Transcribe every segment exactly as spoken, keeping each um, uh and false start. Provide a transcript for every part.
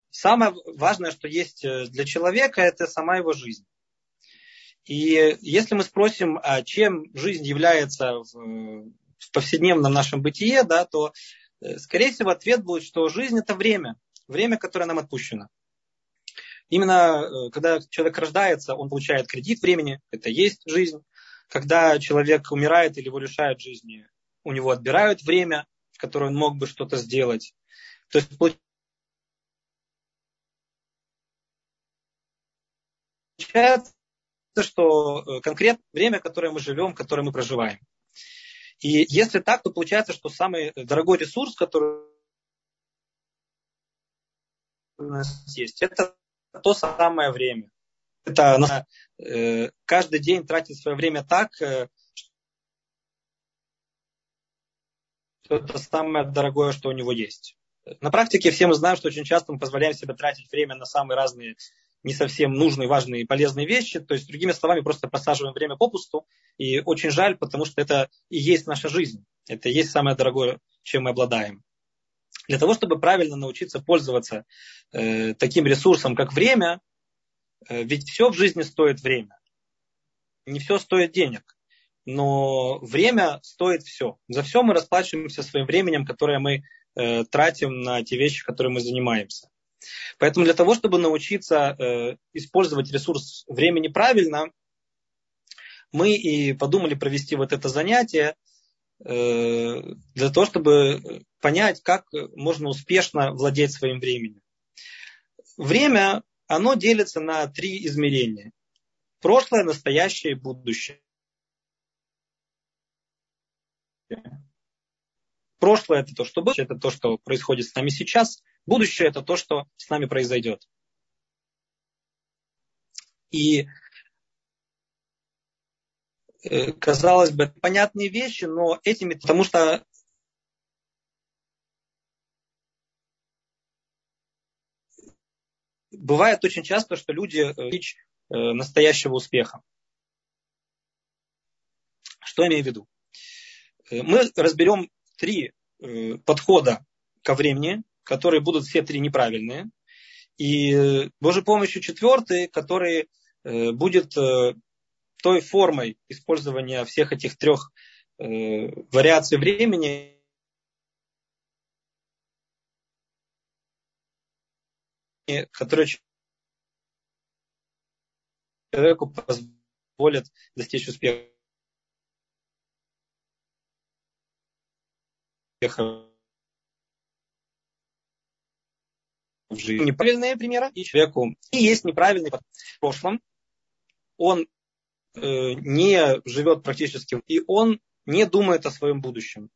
самое важное, что есть для человека, это сама его жизнь. И если мы спросим, а чем жизнь является в, в повседневном нашем бытие, да, то, скорее всего, ответ будет, что жизнь – это время, время, которое нам отпущено. Именно когда человек рождается, он получает кредит времени, это есть жизнь. Когда человек умирает или его лишают жизни, у него отбирают время, в которое он мог бы что-то сделать. То есть получается, что конкретно время, которое мы живем, которое мы проживаем. И если так, то получается, что самый дорогой ресурс, который у нас есть, это то самое время. Это надо, э, каждый день тратить свое время так, э, что это самое дорогое, что у него есть. На практике все мы знаем, что очень часто мы позволяем себе тратить время на самые разные, не совсем нужные, важные и полезные вещи. То есть, другими словами, просто просаживаем время попусту. И очень жаль, потому что это и есть наша жизнь. Это и есть самое дорогое, чем мы обладаем. Для того, чтобы правильно научиться пользоваться э, таким ресурсом, как время, э, ведь все в жизни стоит время. Не все стоит денег. Но время стоит все. За все мы расплачиваемся своим временем, которое мы э, тратим на те вещи, которыми мы занимаемся. Поэтому для того, чтобы научиться э, использовать ресурс времени правильно, мы и подумали провести вот это занятие э, для того, чтобы понять, как можно успешно владеть своим временем. Время, оно делится на три измерения. Прошлое, настоящее и будущее. Прошлое – это то, что было, это то, что происходит с нами сейчас. Будущее – это то, что с нами произойдет. И, э, казалось бы, понятные вещи, но этими, потому что бывает очень часто, что люди достичь э, настоящего успеха. Что я имею в виду? Мы разберем три э, подхода ко времени, которые будут все три неправильные. И Божьей помощью четвертый, который э, будет э, той формой использования всех этих трех э, вариаций времени, которые человеку позволят достичь успеха в жизни. Неправильные примеры и человеку. И есть неправильный подход. В прошлом он э, не живет практически, и он не думает о своем будущем.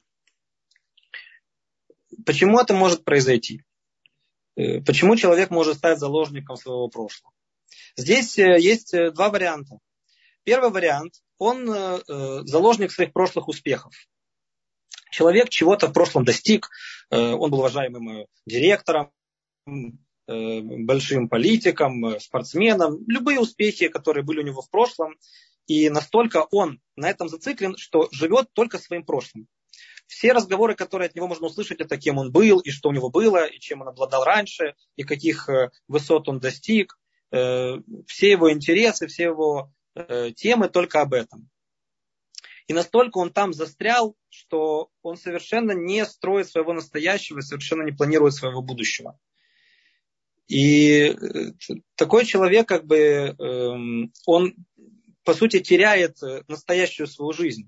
Почему это может произойти? Э, почему человек может стать заложником своего прошлого? Здесь э, есть э, два варианта. Первый вариант, он э, заложник своих прошлых успехов. Человек чего-то в прошлом достиг, э, он был уважаемым директором, большим политиком, спортсменом, любые успехи, которые были у него в прошлом, и настолько он на этом зациклен, что живет только своим прошлым. Все разговоры, которые от него можно услышать, это кем он был, и что у него было, и чем он обладал раньше, и каких высот он достиг, все его интересы, все его темы только об этом. И настолько он там застрял, что он совершенно не строит своего настоящего, совершенно не планирует своего будущего. И такой человек, как бы, он, по сути, теряет настоящую свою жизнь.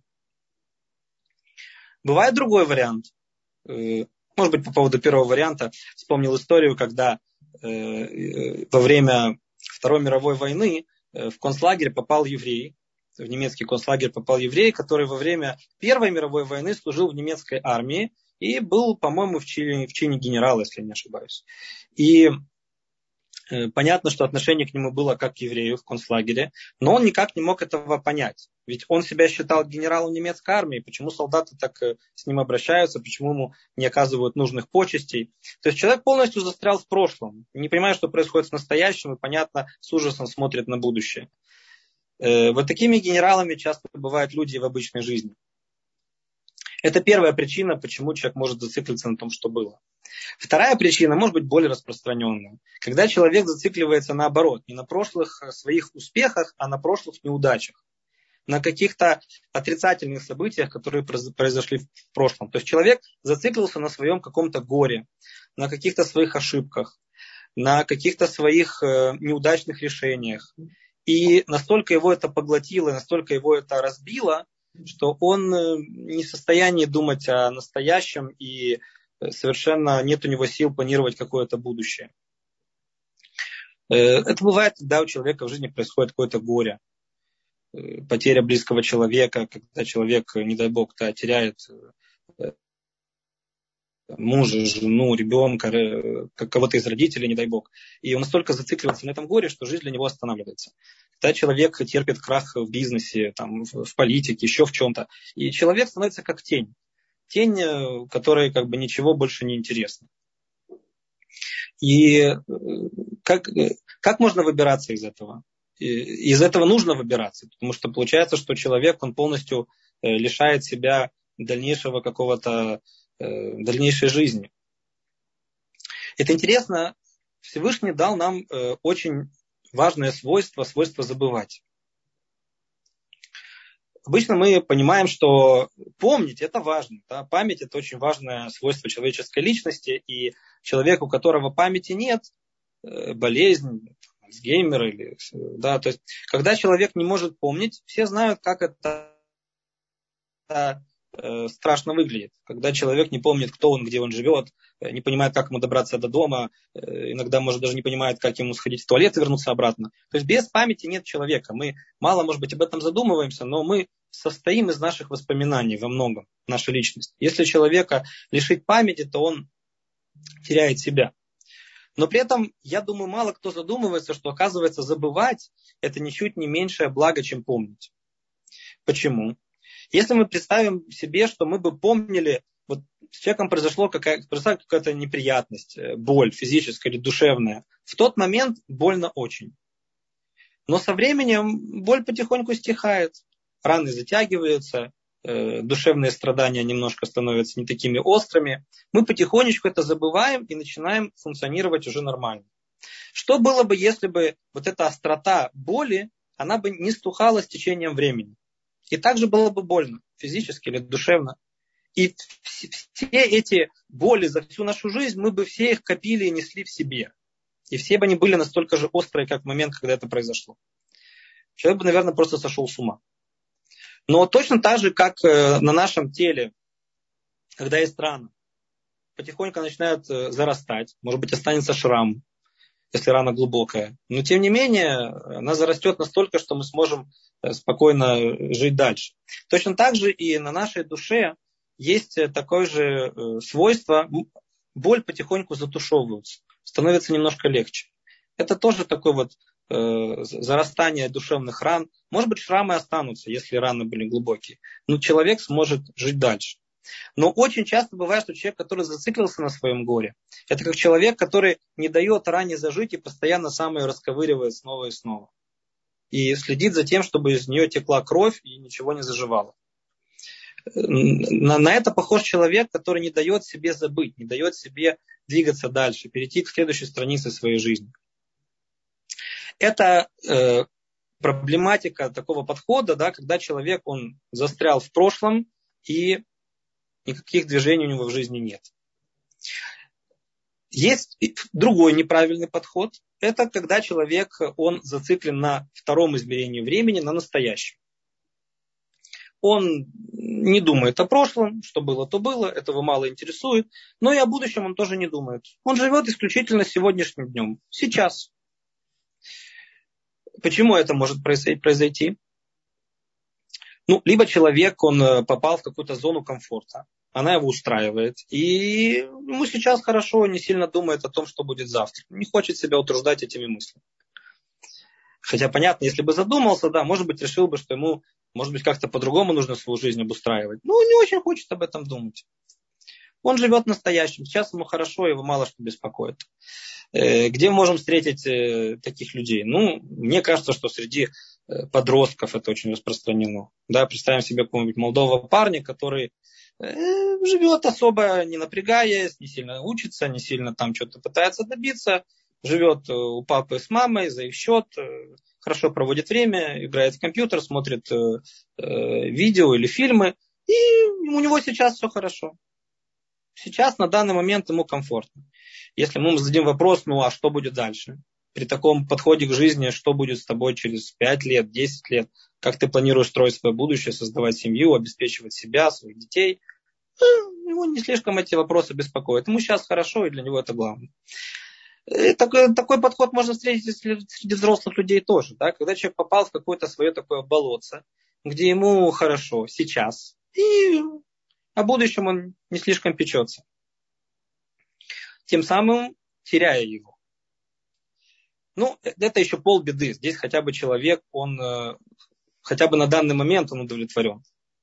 Бывает другой вариант. Может быть, по поводу первого варианта вспомнил историю, когда во время Второй мировой войны в концлагерь попал еврей, в немецкий концлагерь попал еврей, который во время Первой мировой войны служил в немецкой армии и был, по-моему, в чине, в чине генерала, если я не ошибаюсь. И понятно, что отношение к нему было как к еврею в концлагере, но он никак не мог этого понять. Ведь он себя считал генералом немецкой армии. Почему солдаты так с ним обращаются, почему ему не оказывают нужных почестей? То есть человек полностью застрял в прошлом, не понимает, что происходит с настоящим, и, понятно, с ужасом смотрит на будущее. Вот такими генералами часто бывают люди в обычной жизни. Это первая причина, почему человек может зациклиться на том, что было. Вторая причина может быть более распространенная. Когда человек зацикливается наоборот, не на прошлых своих успехах, а на прошлых неудачах. На каких-то отрицательных событиях, которые произошли в прошлом. То есть человек зациклился на своем каком-то горе, на каких-то своих ошибках, на каких-то своих неудачных решениях. И настолько его это поглотило, настолько его это разбило, что он не в состоянии думать о настоящем и совершенно нет у него сил планировать какое-то будущее. Это бывает, когда у человека в жизни происходит какое-то горе. Потеря близкого человека, когда человек, не дай бог, теряет мужа, жену, ребенка, кого-то из родителей, не дай бог. И он настолько зацикливается на этом горе, что жизнь для него останавливается. Когда человек терпит крах в бизнесе, там, в политике, еще в чем-то. И человек становится как тень. Тень, которой как бы ничего больше не интересно. И как, как можно выбираться из этого? Из этого нужно выбираться, потому что получается, что человек, он полностью лишает себя дальнейшего какого-то, дальнейшей жизни. Это интересно, Всевышний дал нам очень важное свойство, свойство забывать. Обычно мы понимаем, что помнить это важно. Да? Память это очень важное свойство человеческой личности, и человек, у которого памяти нет, болезнь, Альцгеймер, или, да, то есть, когда человек не может помнить, все знают, как это э, страшно выглядит. Когда человек не помнит, кто он, где он живет, не понимает, как ему добраться до дома, э, иногда, может, даже не понимает, как ему сходить в туалет и вернуться обратно. То есть, без памяти нет человека. Мы мало, может быть, об этом задумываемся, но мы состоим из наших воспоминаний во многом, наша личность. Если человека лишить памяти, то он теряет себя. Но при этом, я думаю, мало кто задумывается, что, оказывается, забывать – это ничуть не меньшее благо, чем помнить. Почему? Если мы представим себе, что мы бы помнили, вот с человеком произошло какая, произошла какая-то неприятность, боль физическая или душевная, в тот момент больно очень. Но со временем боль потихоньку стихает, раны затягиваются, душевные страдания немножко становятся не такими острыми, мы потихонечку это забываем и начинаем функционировать уже нормально. Что было бы, если бы вот эта острота боли, она бы не стухала с течением времени? И также было бы больно, физически или душевно. И все эти боли за всю нашу жизнь, мы бы все их копили и несли в себе. И все бы они были настолько же острые, как в момент, когда это произошло. Человек бы, наверное, просто сошел с ума. Но точно так же, как на нашем теле, когда есть рана, потихоньку начинает зарастать, может быть, останется шрам, если рана глубокая. Но тем не менее, она зарастет настолько, что мы сможем спокойно жить дальше. Точно так же и на нашей душе есть такое же свойство, боль потихоньку затушевывается, становится немножко легче. Это тоже такой вот зарастание душевных ран. Может быть, шрамы останутся, если раны были глубокие. Но человек сможет жить дальше. Но очень часто бывает, что человек, который зациклился на своем горе, это как человек, который не дает ране зажить и постоянно сам ее расковыривает снова и снова. И следит за тем, чтобы из нее текла кровь и ничего не заживало. На, на это похож человек, который не дает себе забыть, не дает себе двигаться дальше, перейти к следующей странице своей жизни. Это э, проблематика такого подхода, да, когда человек он застрял в прошлом и никаких движений у него в жизни нет. Есть другой неправильный подход. Это когда человек он зациклен на втором измерении времени, на настоящем. Он не думает о прошлом, что было, то было, этого мало интересует, но и о будущем он тоже не думает. Он живет исключительно сегодняшним днем, сейчас. Почему это может произойти? Ну, либо человек, он попал в какую-то зону комфорта, она его устраивает, и ему сейчас хорошо, не сильно думает о том, что будет завтра. Не хочет себя утруждать этими мыслями. Хотя, понятно, если бы задумался, да, может быть, решил бы, что ему, может быть, как-то по-другому нужно свою жизнь обустраивать. Но он не очень хочет об этом думать. Он живет настоящим, сейчас ему хорошо, его мало что беспокоит. Где мы можем встретить таких людей? Ну, мне кажется, что среди подростков это очень распространено. Да, представим себе какого-нибудь молодого парня, который живет особо не напрягаясь, не сильно учится, не сильно там что-то пытается добиться, живет у папы с мамой за их счет, хорошо проводит время, играет в компьютер, смотрит видео или фильмы, и у него сейчас все хорошо. Сейчас на данный момент ему комфортно. Если мы ему зададим вопрос, ну а что будет дальше? При таком подходе к жизни, что будет с тобой через пять лет, десять лет? Как ты планируешь строить свое будущее, создавать семью, обеспечивать себя, своих детей? Его не слишком эти вопросы беспокоят. Ему сейчас хорошо, и для него это главное. И такой, такой подход можно встретить среди взрослых людей тоже. Да? Когда человек попал в какое-то свое такое болотце, где ему хорошо сейчас, и о будущем он не слишком печется. Тем самым теряя его. Ну, это еще полбеды. Здесь хотя бы человек, он хотя бы на данный момент он удовлетворен.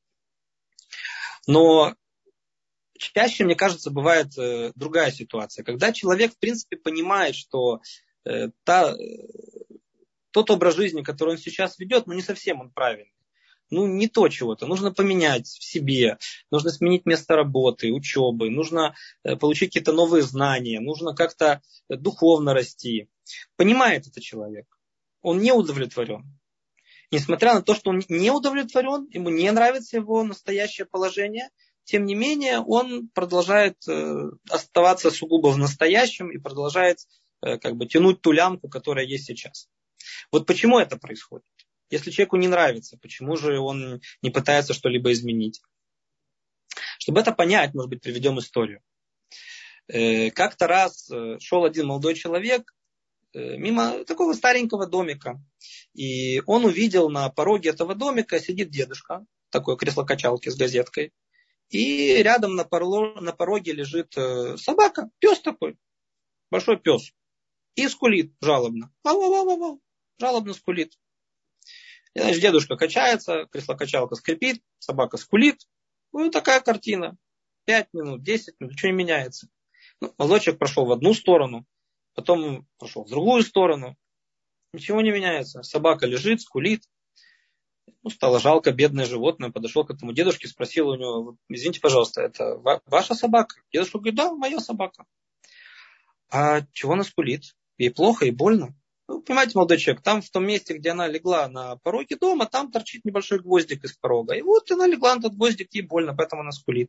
Но чаще, мне кажется, бывает другая ситуация. Когда человек, в принципе, понимает, что та, тот образ жизни, который он сейчас ведет, ну, не совсем он правильный. Ну, не то чего-то. Нужно поменять в себе, нужно сменить место работы, учебы, нужно получить какие-то новые знания, нужно как-то духовно расти. Понимает это человек. Он не удовлетворен. Несмотря на то, что он не удовлетворен, ему не нравится его настоящее положение, тем не менее он продолжает оставаться сугубо в настоящем и продолжает как бы тянуть ту лямку, которая есть сейчас. Вот почему это происходит? Если человеку не нравится, почему же он не пытается что-либо изменить? Чтобы это понять, может быть, приведем историю. Как-то раз шел один молодой человек мимо такого старенького домика. И он увидел на пороге этого домика сидит дедушка, такой кресло-качалки с газеткой. И рядом на пороге лежит собака, пес такой, большой пес. И скулит жалобно. Ау-ау-ау-ау. Жалобно скулит. И, значит, дедушка качается, кресло-качалка скрипит, собака скулит. Ну, такая картина. Пять минут, десять минут, ничего не меняется. Ну, молодой человек прошел в одну сторону, потом прошел в другую сторону. Ничего не меняется. Собака лежит, скулит. Ну, стало жалко, бедное животное. Подошел к этому дедушке, спросил у него: извините, пожалуйста, это ваша собака? Дедушка говорит: да, моя собака. А чего она скулит? Ей плохо и больно? Ну, понимаете, молодой человек, там в том месте, где она легла на пороге дома, там торчит небольшой гвоздик из порога. И вот она легла на этот гвоздик, ей больно, поэтому она скулит.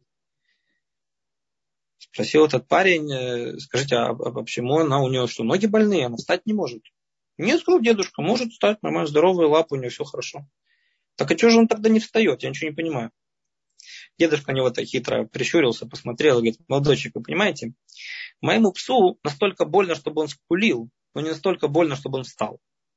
Спросил этот парень: скажите, а, а почему она, у нее что, ноги больные, она встать не может? Нет, сказал дедушка, может встать, нормально, здоровые лапы, у нее все хорошо. Так а что же он тогда не встает? Я ничего не понимаю. Дедушка на него так хитро прищурился, посмотрел и говорит: молодой человек, вы понимаете, моему псу настолько больно, чтобы он скулил, но не настолько больно, чтобы он встал.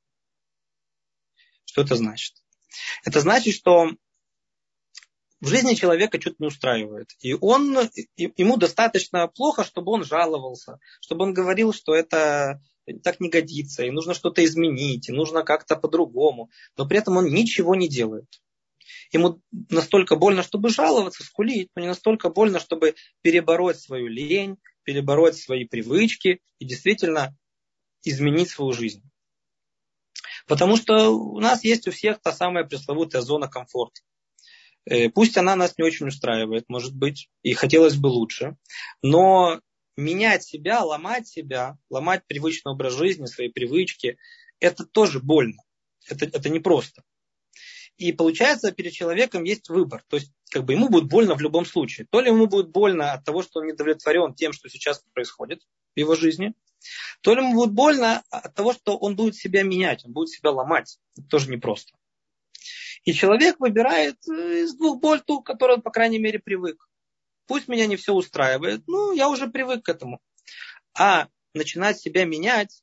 Что это значит? Это значит, что в жизни человека что-то не устраивает. И он, ему достаточно плохо, чтобы он жаловался, чтобы он говорил, что это так не годится, и нужно что-то изменить, и нужно как-то по-другому. Но при этом он ничего не делает. Ему настолько больно, чтобы жаловаться, скулить, но не настолько больно, чтобы перебороть свою лень, перебороть свои привычки и действительно изменить свою жизнь. Потому что у нас есть у всех та самая пресловутая зона комфорта. Пусть она нас не очень устраивает, может быть, и хотелось бы лучше, но менять себя, ломать себя, ломать привычный образ жизни, свои привычки, это тоже больно, это, это непросто. И получается, перед человеком есть выбор, то есть как бы ему будет больно в любом случае. То ли ему будет больно от того, что он не удовлетворен тем, что сейчас происходит в его жизни, то ли ему будет больно от того, что он будет себя менять, он будет себя ломать. Это тоже непросто. И человек выбирает из двух боль ту, к которой он, по крайней мере, привык. Пусть меня не все устраивает, ну, я уже привык к этому. А начинать себя менять,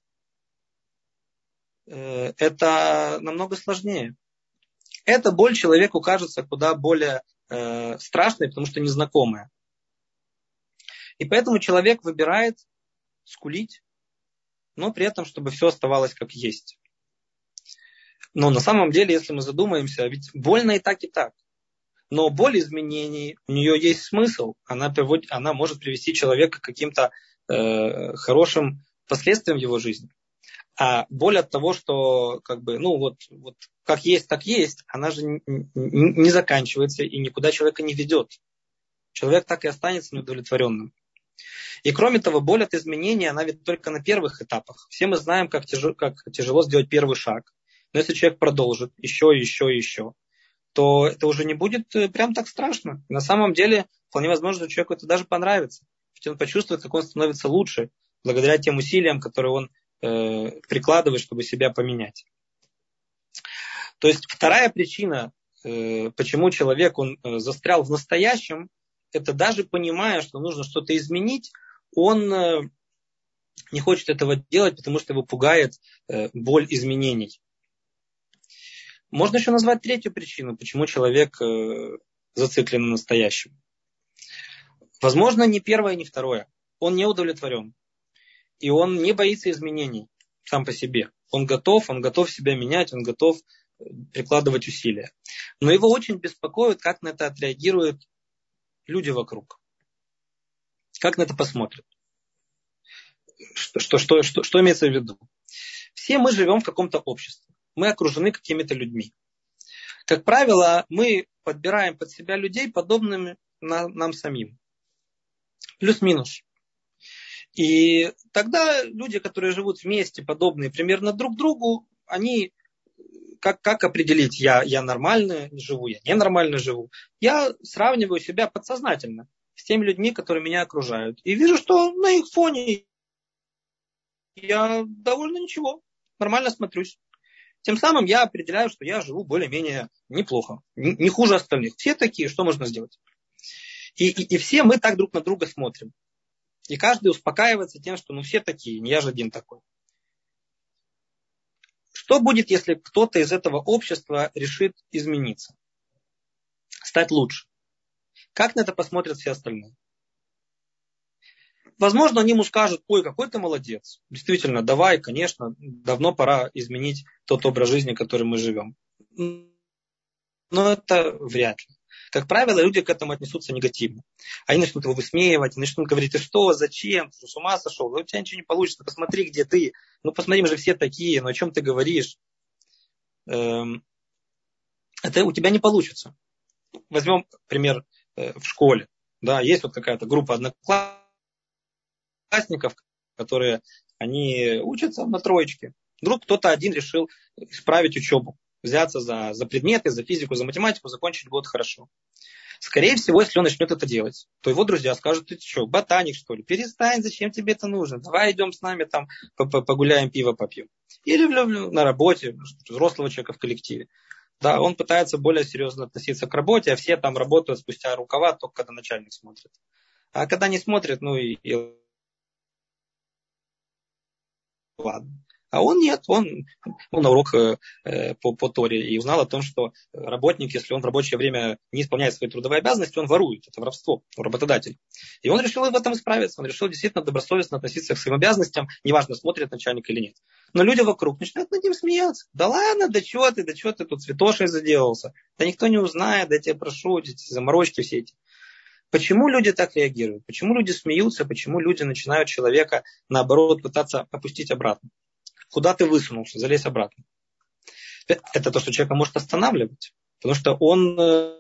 э, это намного сложнее. Эта боль человеку кажется куда более э, страшной, потому что незнакомая. И поэтому человек выбирает скулить, но при этом, чтобы все оставалось как есть. Но на самом деле, если мы задумаемся, ведь больно и так, и так. Но боль изменений, у нее есть смысл. Она, приводит, она может привести человека к каким-то э, хорошим последствиям в его жизни. А боль от того, что как бы, ну вот, вот как есть, так есть, она же не, не заканчивается и никуда человека не ведет. Человек так и останется неудовлетворенным. И кроме того, боль от изменения, она ведь только на первых этапах. Все мы знаем, как тяжело, как тяжело сделать первый шаг. Но если человек продолжит еще, еще, еще, то это уже не будет прям так страшно. На самом деле, вполне возможно, что человеку это даже понравится. Ведь он почувствует, как он становится лучше, благодаря тем усилиям, которые он э, прикладывает, чтобы себя поменять. То есть вторая причина, э, почему человек он, э, застрял в настоящем, это даже понимая, что нужно что-то изменить, он э, не хочет этого делать, потому что его пугает э, боль изменений. Можно еще назвать третью причину, почему человек э, зациклен на настоящем. Возможно, не первое, не второе. Он не удовлетворен. И он не боится изменений сам по себе. Он готов, он готов себя менять, он готов прикладывать усилия. Но его очень беспокоит, как на это отреагируют люди вокруг. Как на это посмотрят. Что, что, что, что, что имеется в виду? Все мы живем в каком-то обществе. Мы окружены какими-то людьми. Как правило, мы подбираем под себя людей, подобными на, нам самим. Плюс-минус. И тогда люди, которые живут вместе, подобные примерно друг другу, они, как, как определить, я, я нормально живу, я ненормально живу? Я сравниваю себя подсознательно с теми людьми, которые меня окружают. И вижу, что на их фоне я довольно ничего, нормально смотрюсь. Тем самым я определяю, что я живу более-менее неплохо, не хуже остальных. Все такие, что можно сделать? И, и, и все мы так друг на друга смотрим. И каждый успокаивается тем, что ну все такие, не я же один такой. Что будет, если кто-то из этого общества решит измениться? Стать лучше? Как на это посмотрят все остальные? Возможно, они ему скажут: ой, какой ты молодец. Действительно, давай, конечно, давно пора изменить тот образ жизни, который мы живем. Но это вряд ли. Как правило, люди к этому отнесутся негативно. Они начнут его высмеивать, начнут говорить: ты что, зачем, ты с ума сошел, у тебя ничего не получится, посмотри, где ты. Ну, посмотри, мы же все такие, ну о чем ты говоришь? Эм, это у тебя не получится. Возьмем пример э, в школе. Да, есть вот какая-то группа одноклассников, которые они учатся на троечке. Вдруг кто-то один решил исправить учебу, взяться за, за предметы, за физику, за математику, закончить год хорошо. Скорее всего, если он начнет это делать, то его друзья скажут: ты что, ботаник что ли? Перестань, зачем тебе это нужно? Давай идем с нами там погуляем, пиво попьем. Или на работе, взрослого человека в коллективе. Да, он пытается более серьезно относиться к работе, а все там работают спустя рукава, только когда начальник смотрит. А когда не смотрит, ну и, и ладно. А он нет, он, он на урок э, по, по Торе и узнал о том, что работник, если он в рабочее время не исполняет свои трудовые обязанности, он ворует. Это воровство у работодателя. И он решил в этом исправиться. Он решил действительно добросовестно относиться к своим обязанностям, неважно, смотрит начальник или нет. Но люди вокруг начинают над ним смеяться. Да ладно, да чего ты, да чего ты тут святошей заделался? Да никто не узнает, да я тебя прошу, эти заморочки все эти. Почему люди так реагируют? Почему люди смеются? Почему люди начинают человека, наоборот, пытаться опустить обратно? Куда ты высунулся? Залезь обратно. Это то, что человека может останавливать. Потому что он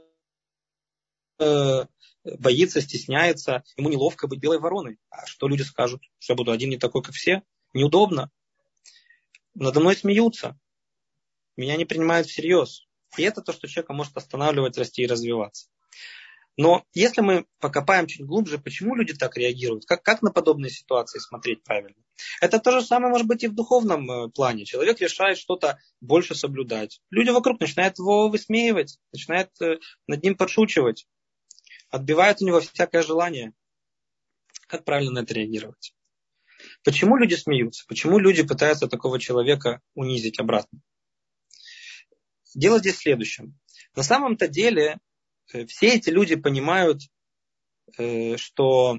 э, боится, стесняется. Ему неловко быть белой вороной. А что люди скажут? Что я буду один не такой, как все? Неудобно. Надо мной смеются. Меня не принимают всерьез. И это то, что человека может останавливать, расти и развиваться. Но если мы покопаем чуть глубже, почему люди так реагируют, как, как на подобные ситуации смотреть правильно? Это то же самое может быть и в духовном плане. Человек решает что-то больше соблюдать. Люди вокруг начинают его высмеивать, начинают над ним подшучивать, отбивают у него всякое желание. Как правильно на это реагировать? Почему люди смеются? Почему люди пытаются такого человека унизить обратно? Дело здесь в следующем. На самом-то деле все эти люди понимают, что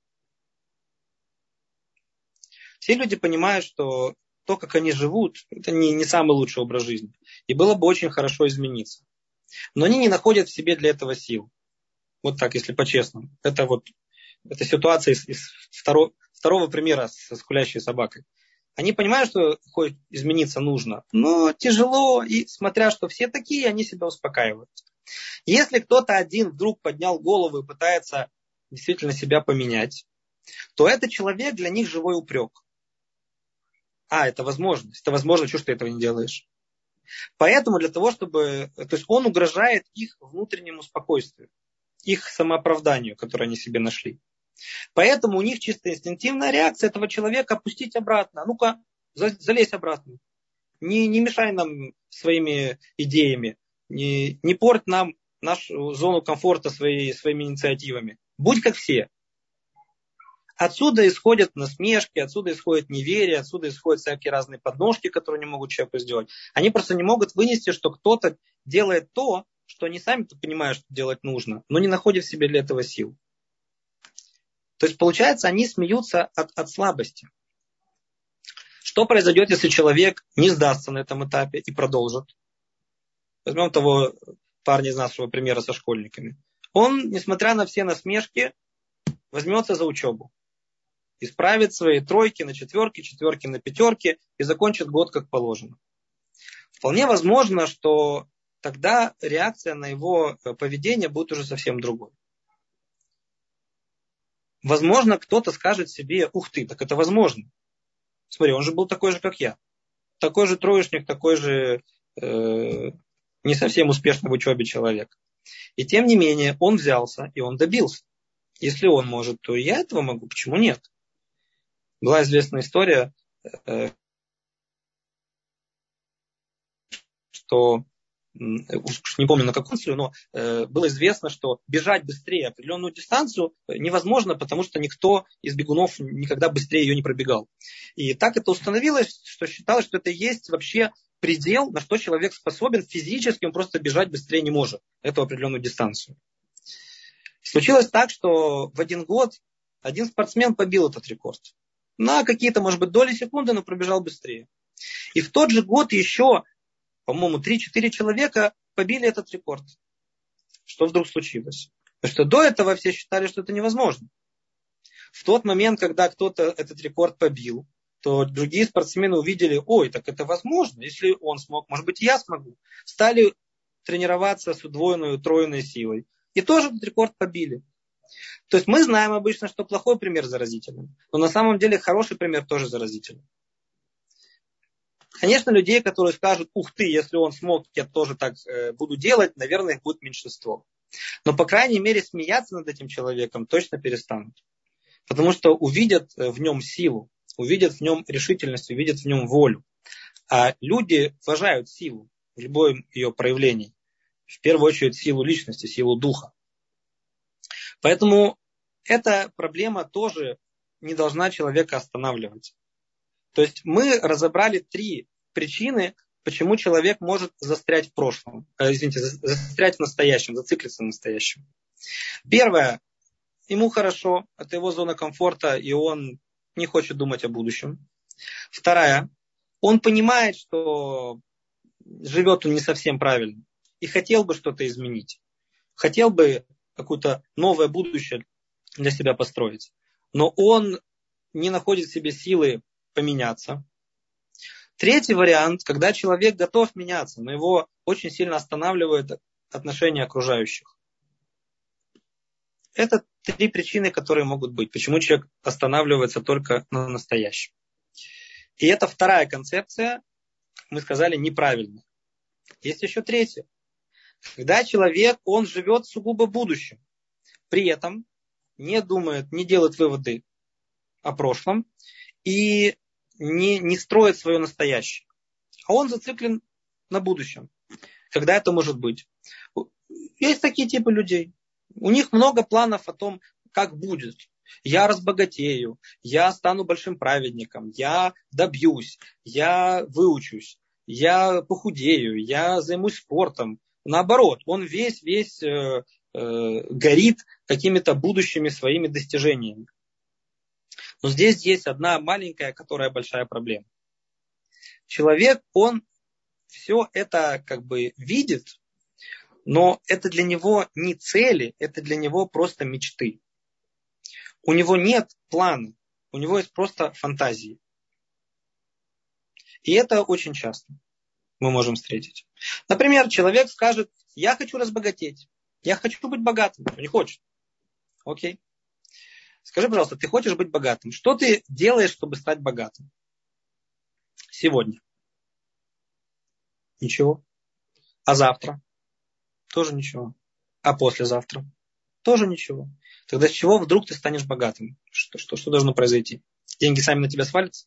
все люди понимают, что то, как они живут, это не, не самый лучший образ жизни. И было бы очень хорошо измениться. Но они не находят в себе для этого сил. Вот так, если по-честному. Это вот это ситуация из, из второго, второго примера со скулящей собакой. Они понимают, что хоть измениться нужно, но тяжело, и смотря, что все такие, они себя успокаивают. Если кто-то один вдруг поднял голову и пытается действительно себя поменять, то этот человек для них живой упрек. А, это возможность. Это возможно, что ты этого не делаешь. Поэтому для того, чтобы... То есть он угрожает их внутреннему спокойствию, их самооправданию, которое они себе нашли. Поэтому у них чисто инстинктивная реакция этого человека опустить обратно. Ну-ка, залезь обратно. Не, не мешай нам своими идеями. Не, не порть нам нашу зону комфорта своей, своими инициативами. Будь как все. Отсюда исходят насмешки, отсюда исходит неверие, отсюда исходят всякие разные подножки, которые не могут человеку сделать. Они просто не могут вынести, что кто-то делает то, что они сами-то понимают, что делать нужно, но не находят в себе для этого сил. То есть, получается, они смеются от, от слабости. Что произойдет, если человек не сдастся на этом этапе и продолжит? Возьмем того парня из нашего примера со школьниками. Он, несмотря на все насмешки, возьмется за учебу. Исправит свои тройки на четверки, четверки на пятерки и закончит год как положено. Вполне возможно, что тогда реакция на его поведение будет уже совсем другой. Возможно, кто-то скажет себе: ух ты, так это возможно. Смотри, он же был такой же, как я. Такой же троечник, такой же э, не совсем успешный в учебе человек. И тем не менее, он взялся и он добился. Если он может, то и я этого могу. Почему нет? Была известная история, э, что, уж не помню на каком случае, но э, было известно, что бежать быстрее определенную дистанцию невозможно, потому что никто из бегунов никогда быстрее ее не пробегал. И так это установилось, что считалось, что это есть вообще предел, на что человек способен физически, он просто бежать быстрее не может, эту определенную дистанцию. Случилось так, что в один год один спортсмен побил этот рекорд. На какие-то, может быть, доли секунды, но пробежал быстрее. И в тот же год еще, по-моему, три-четыре человека побили этот рекорд. Что вдруг случилось? Потому что до этого все считали, что это невозможно. В тот момент, когда кто-то этот рекорд побил, то другие спортсмены увидели: ой, так это возможно. Если он смог, может быть, и я смогу. Стали тренироваться с удвоенной, утроенной силой. И тоже этот рекорд побили. То есть мы знаем обычно, что плохой пример заразителен. Но на самом деле хороший пример тоже заразителен. Конечно, людей, которые скажут: ух ты, если он смог, я тоже так э, буду делать, наверное, их будет меньшинство. Но, по крайней мере, смеяться над этим человеком точно перестанут. Потому что увидят в нем силу, увидят в нем решительность, увидят в нем волю. А люди уважают силу в любом ее проявлении. В первую очередь силу личности, силу духа. Поэтому эта проблема тоже не должна человека останавливать. То есть мы разобрали три причины, почему человек может застрять в прошлом. Э, извините, застрять в настоящем, зациклиться в настоящем. Первое. Ему хорошо, это его зона комфорта, и он не хочет думать о будущем. Вторая. Он понимает, что живет он не совсем правильно и хотел бы что-то изменить. Хотел бы какое-то новое будущее для себя построить. Но он не находит в себе силы поменяться. Третий вариант, когда человек готов меняться, но его очень сильно останавливает отношение окружающих. Это три причины, которые могут быть, почему человек останавливается только на настоящем. И это вторая концепция, мы сказали, неправильная. Есть еще третья. Когда человек, он живет сугубо будущим, при этом не думает, не делает выводы о прошлом и не, не строит свое настоящее. А он зациклен на будущем. Когда это может быть? Есть такие типы людей. У них много планов о том, как будет. Я разбогатею, я стану большим праведником, я добьюсь, я выучусь, я похудею, я займусь спортом. Наоборот, он весь-весь э, э, горит какими-то будущими своими достижениями. Но здесь есть одна маленькая, которая большая проблема. Человек, он все это как бы видит, но это для него не цели, это для него просто мечты. У него нет плана, у него есть просто фантазии. И это очень часто мы можем встретить. Например, человек скажет, я хочу разбогатеть, я хочу быть богатым. Он не хочет. Окей. Скажи, пожалуйста, ты хочешь быть богатым? Что ты делаешь, чтобы стать богатым? Сегодня. Ничего. А завтра? Тоже ничего. А послезавтра? Тоже ничего. Тогда с чего вдруг ты станешь богатым? Что, что, что должно произойти? Деньги сами на тебя свалятся?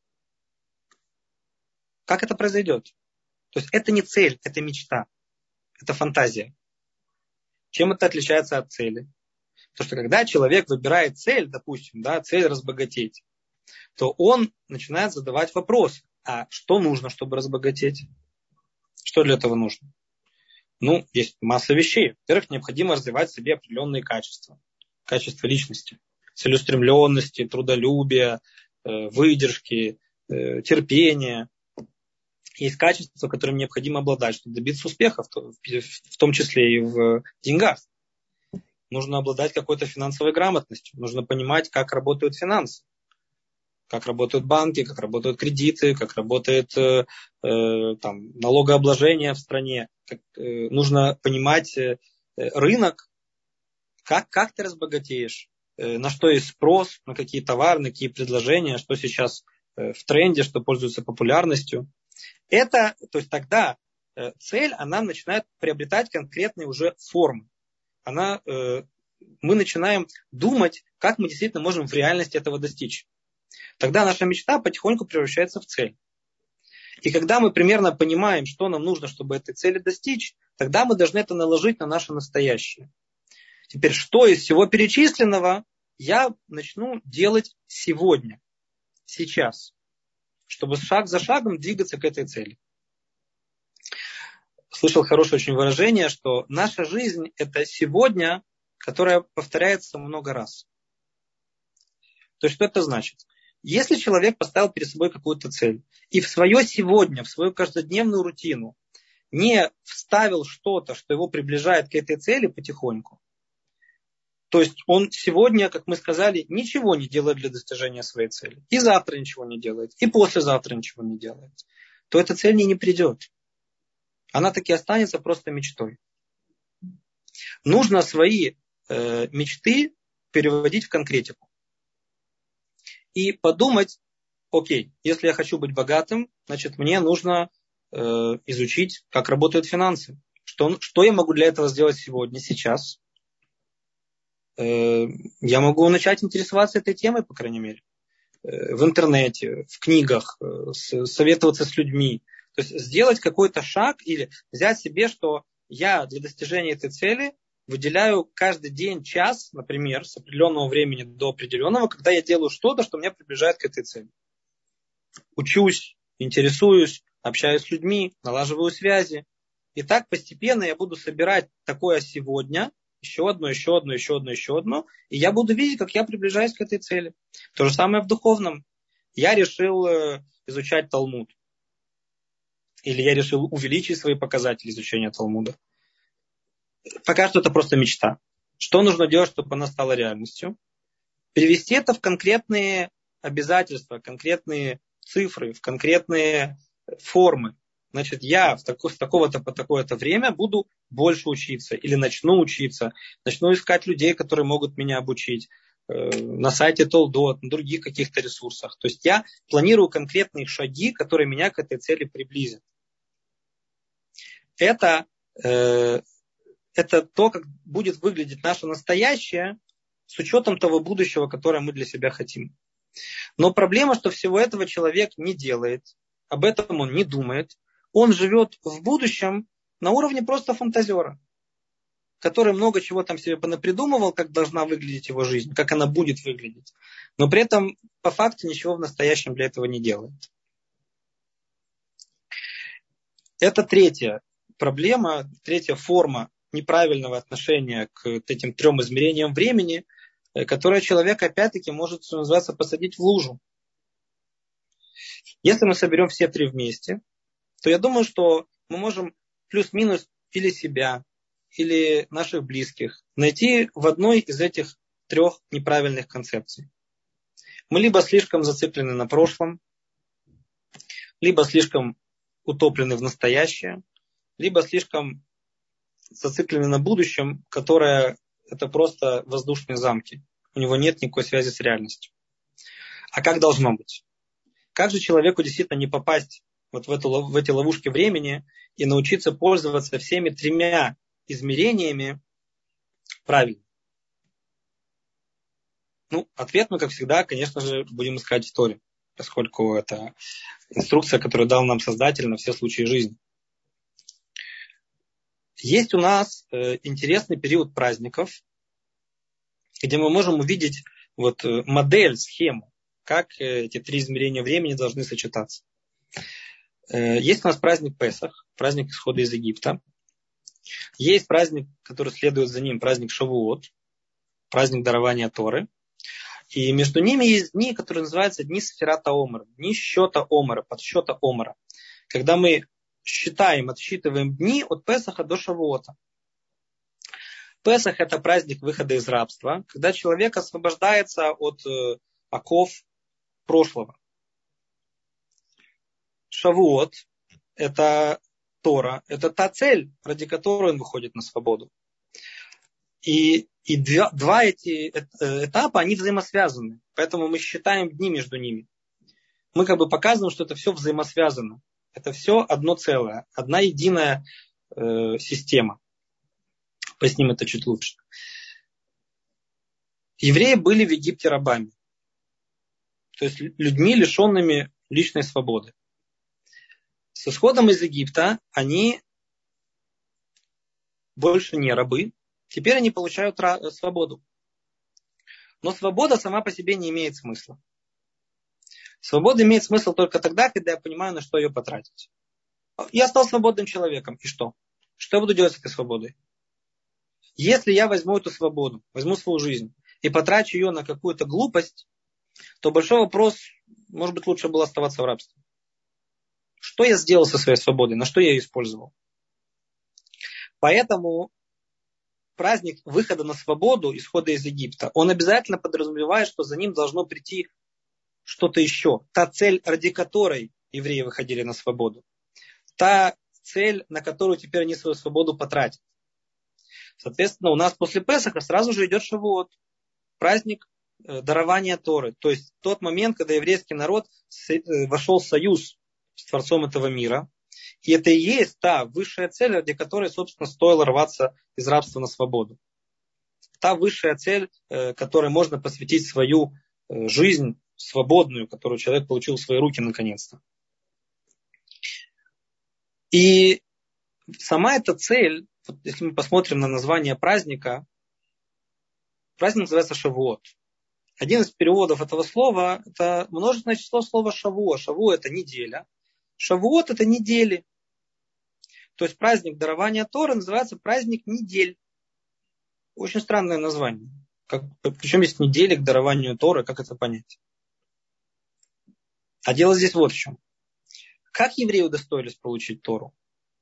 Как это произойдет? То есть это не цель, это мечта. Это фантазия. Чем это отличается от цели? Потому что когда человек выбирает цель, допустим, да, цель разбогатеть, то он начинает задавать вопрос, а что нужно, чтобы разбогатеть? Что для этого нужно? Ну, есть масса вещей. Во-первых, необходимо развивать в себе определенные качества. Качества личности. Целеустремленности, трудолюбия, выдержки, терпения. Есть качества, которыми необходимо обладать, чтобы добиться успеха, в том числе и в деньгах. Нужно обладать какой-то финансовой грамотностью. Нужно понимать, как работают финансы. Как работают банки, как работают кредиты, как работает э, там, налогообложение в стране. Как, э, нужно понимать э, рынок, как, как ты разбогатеешь, э, на что есть спрос, на какие товары, на какие предложения, что сейчас э, в тренде, что пользуется популярностью. Это, то есть тогда э, цель, она начинает приобретать конкретные уже формы. Она, э, мы начинаем думать, как мы действительно можем в реальности этого достичь. Тогда наша мечта потихоньку превращается в цель. И когда мы примерно понимаем, что нам нужно, чтобы этой цели достичь, тогда мы должны это наложить на наше настоящее. Теперь, что из всего перечисленного я начну делать сегодня, сейчас, чтобы шаг за шагом двигаться к этой цели. Слышал хорошее очень выражение, что наша жизнь – это сегодня, которое повторяется много раз. То есть, что это значит? Если человек поставил перед собой какую-то цель и в свое сегодня, в свою каждодневную рутину не вставил что-то, что его приближает к этой цели потихоньку, то есть он сегодня, как мы сказали, ничего не делает для достижения своей цели, и завтра ничего не делает, и послезавтра ничего не делает, то эта цель не придет. Она таки останется просто мечтой. Нужно свои э, мечты переводить в конкретику. И подумать, окей, если я хочу быть богатым, значит мне нужно э, изучить, как работают финансы. Что, что я могу для этого сделать сегодня, сейчас? Э, я могу начать интересоваться этой темой, по крайней мере, э, в интернете, в книгах, э, с, советоваться с людьми. То есть сделать какой-то шаг или взять себе, что я для достижения этой цели выделяю каждый день час, например, с определенного времени до определенного, когда я делаю что-то, что меня приближает к этой цели. Учусь, интересуюсь, общаюсь с людьми, налаживаю связи. И так постепенно я буду собирать такое сегодня, еще одно, еще одно, еще одно, еще одно, и я буду видеть, как я приближаюсь к этой цели. То же самое в духовном. Я решил изучать Талмуд. Или я решил увеличить свои показатели изучения Талмуда. Пока что это просто мечта. Что нужно делать, чтобы она стала реальностью? Перевести это в конкретные обязательства, конкретные цифры, в конкретные формы. Значит, я в, тако, в такого-то по такое-то время буду больше учиться или начну учиться, начну искать людей, которые могут меня обучить э, на сайте Толдот, на других каких-то ресурсах. То есть я планирую конкретные шаги, которые меня к этой цели приблизят. Это э, Это то, как будет выглядеть наше настоящее с учетом того будущего, которое мы для себя хотим. Но проблема, что всего этого человек не делает, об этом он не думает. Он живет в будущем на уровне просто фантазера, который много чего там себе понапридумывал, как должна выглядеть его жизнь, как она будет выглядеть. Но при этом по факту ничего в настоящем для этого не делает. Это третья проблема, третья форма неправильного отношения к этим трем измерениям времени, которое человек, опять-таки, может, что называется, посадить в лужу. Если мы соберем все три вместе, то я думаю, что мы можем плюс-минус или себя, или наших близких найти в одной из этих трех неправильных концепций. Мы либо слишком зациклены на прошлом, либо слишком утоплены в настоящее, либо слишком зациклены на будущем, которое это просто воздушные замки. У него нет никакой связи с реальностью. А как должно быть? Как же человеку действительно не попасть вот в, эту, в эти ловушки времени и научиться пользоваться всеми тремя измерениями правильно? Ну, ответ мы, как всегда, конечно же, будем искать в Торе, поскольку это инструкция, которую дал нам Создатель на все случаи жизни. Есть у нас э, интересный период праздников, где мы можем увидеть вот, э, модель, схему, как э, эти три измерения времени должны сочетаться. Э, есть у нас праздник Песах, праздник исхода из Египта. Есть праздник, который следует за ним, праздник Шавуот, праздник дарования Торы. И между ними есть дни, которые называются дни Сфирата Омера, дни счета Омера, подсчета Омера. Когда мы считаем, отсчитываем дни от Песаха до Шавуота. Песах – это праздник выхода из рабства, когда человек освобождается от э, оков прошлого. Шавуот – это Тора, это та цель, ради которой он выходит на свободу. И, и два, два эти этапа, они взаимосвязаны, поэтому мы считаем дни между ними. Мы как бы показываем, что это все взаимосвязано. Это все одно целое, одна единая э, система. Поясним это чуть лучше. Евреи были в Египте рабами. То есть людьми, лишенными личной свободы. С исходом из Египта они больше не рабы. Теперь они получают свободу. Но свобода сама по себе не имеет смысла. Свобода имеет смысл только тогда, когда я понимаю, на что ее потратить. Я стал свободным человеком. И что? Что я буду делать с этой свободой? Если я возьму эту свободу, возьму свою жизнь и потрачу ее на какую-то глупость, то большой вопрос, может быть, лучше было оставаться в рабстве. Что я сделал со своей свободой? На что я ее использовал? Поэтому праздник выхода на свободу, исхода из Египта, он обязательно подразумевает, что за ним должно прийти что-то еще. Та цель, ради которой евреи выходили на свободу. Та цель, на которую теперь они свою свободу потратят. Соответственно, у нас после Песаха сразу же идет Шавуот. Праздник дарования Торы. То есть тот момент, когда еврейский народ вошел в союз с Творцом этого мира. И это и есть та высшая цель, ради которой, собственно, стоило рваться из рабства на свободу. Та высшая цель, которой можно посвятить свою жизнь свободную, которую человек получил в свои руки наконец-то. И сама эта цель, если мы посмотрим на название праздника, праздник называется Шавуот. Один из переводов этого слова – это множественное число слова Шавуо. Шавуо – это неделя. Шавуот – это недели. То есть праздник дарования Торы называется праздник недель. Очень странное название. Как, причем есть недели к дарованию Торы, как это понять? А дело здесь вот в чем. Как евреи удостоились получить Тору?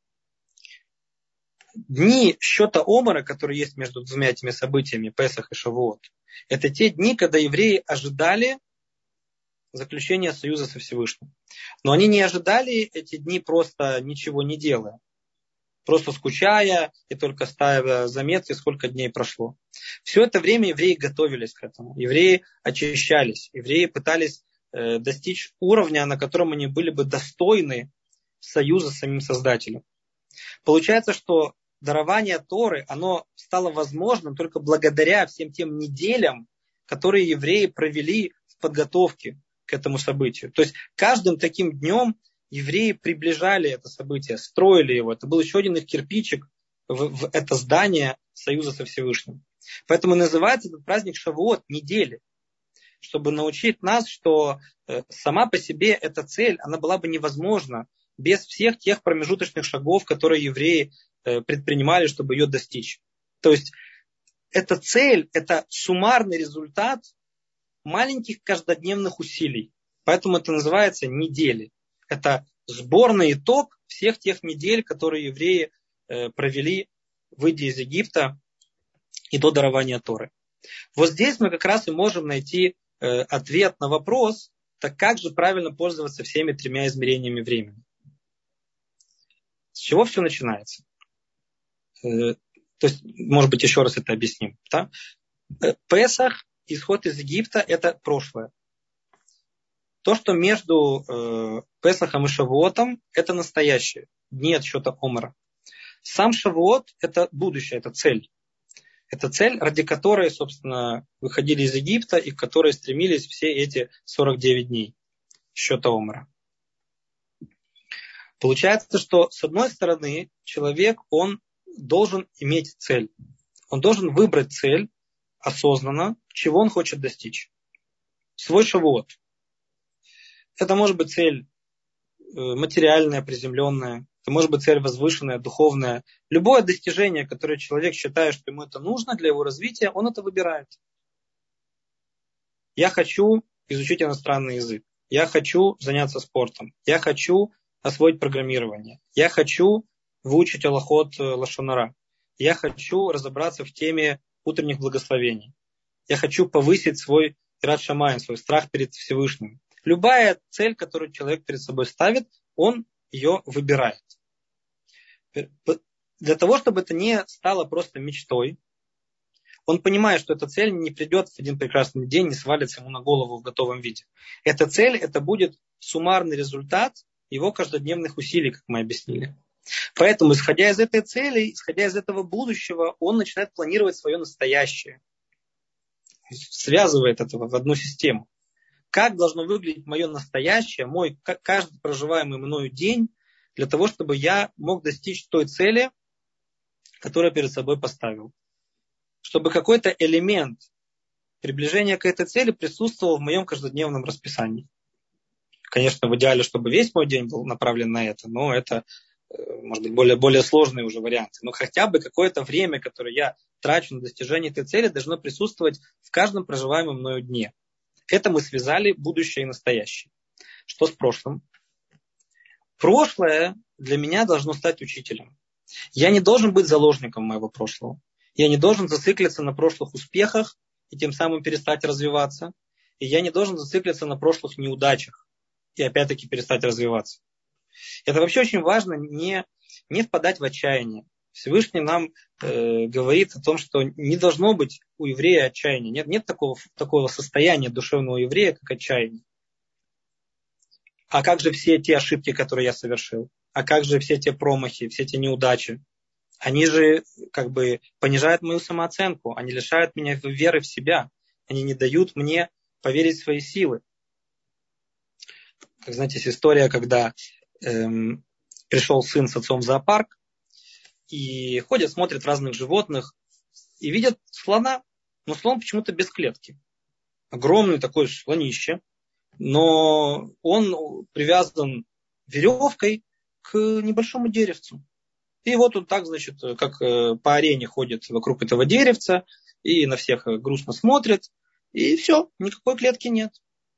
Дни счета Омера, которые есть между двумя этими событиями, Песах и Шавуот, это те дни, когда евреи ожидали заключения союза со Всевышним. Но они не ожидали эти дни просто ничего не делая. Просто скучая и только ставя заметки, сколько дней прошло. Все это время евреи готовились к этому. Евреи очищались. Евреи пытались э, достичь уровня, на котором они были бы достойны союза с самим Создателем. Получается, что дарование Торы, оно стало возможным только благодаря всем тем неделям, которые евреи провели в подготовке к этому событию. То есть каждым таким днем евреи приближали это событие, строили его. Это был еще один их кирпичик в, в это здание союза со Всевышним. Поэтому называется этот праздник Шавуот, недели. Чтобы научить нас, что э, сама по себе эта цель, она была бы невозможна без всех тех промежуточных шагов, которые евреи э, предпринимали, чтобы ее достичь. То есть эта цель, это суммарный результат маленьких каждодневных усилий. Поэтому это называется недели. Это сборный итог всех тех недель, которые евреи э, провели, выйдя из Египта и до дарования Торы. Вот здесь мы как раз и можем найти э, ответ на вопрос, Так как же правильно пользоваться всеми тремя измерениями времени? С чего все начинается? То есть, может быть, еще раз это объясним. Да? Песах, исход из Египта, это прошлое. То, что между э, Песахом и Шавуотом, это настоящее. Дни отсчета Омара. Сам Шавуот – это будущее, это цель. Это цель, ради которой, собственно, выходили из Египта и к которой стремились все эти сорок девять дней счета Омара. Получается, что, с одной стороны, человек, он должен иметь цель. Он должен выбрать цель осознанно, чего он хочет достичь. Свой шавуот. Это может быть цель материальная, приземленная. Это может быть цель возвышенная, духовная. Любое достижение, которое человек считает, что ему это нужно для его развития, он это выбирает. Я хочу изучить иностранный язык. Я хочу заняться спортом. Я хочу освоить программирование. Я хочу выучить алахот лашон ара. Я хочу разобраться в теме утренних благословений. Я хочу повысить свой ират шамаим, свой страх перед Всевышним. Любая цель, которую человек перед собой ставит, он ее выбирает. Для того, чтобы это не стало просто мечтой, он понимает, что эта цель не придет в один прекрасный день, не свалится ему на голову в готовом виде. Эта цель, это будет суммарный результат его каждодневных усилий, как мы объяснили. Поэтому, исходя из этой цели, исходя из этого будущего, он начинает планировать свое настоящее. Связывает это в одну систему. Как должно выглядеть мое настоящее, мой каждый проживаемый мною день, для того, чтобы я мог достичь той цели, которую я перед собой поставил. Чтобы какой-то элемент приближения к этой цели присутствовал в моем каждодневном расписании. Конечно, в идеале, чтобы весь мой день был направлен на это, но это, может быть, более, более сложные уже варианты. Но хотя бы какое-то время, которое я трачу на достижение этой цели, должно присутствовать в каждом проживаемом мною дне. Это мы связали будущее и настоящее. Что с прошлым? Прошлое для меня должно стать учителем. Я не должен быть заложником моего прошлого. Я не должен зациклиться на прошлых успехах и тем самым перестать развиваться. И я не должен зациклиться на прошлых неудачах и опять-таки перестать развиваться. Это вообще очень важно, не, не впадать в отчаяние. Всевышний нам э, говорит о том, что не должно быть у еврея отчаяния. Нет, нет такого, такого состояния душевного еврея, как отчаяние. А как же все те ошибки, которые я совершил? А как же все те промахи, все те неудачи? Они же как бы понижают мою самооценку. Они лишают меня веры в себя. Они не дают мне поверить в свои силы. Как знаете, есть история, когда эм, пришел сын с отцом в зоопарк, и ходят, смотрят разных животных, и видят слона, но слон почему-то без клетки. Огромный такой слонище, но он привязан веревкой к небольшому деревцу. И вот он так, значит, как по арене ходит вокруг этого деревца, и на всех грустно смотрит, и все, никакой клетки нет.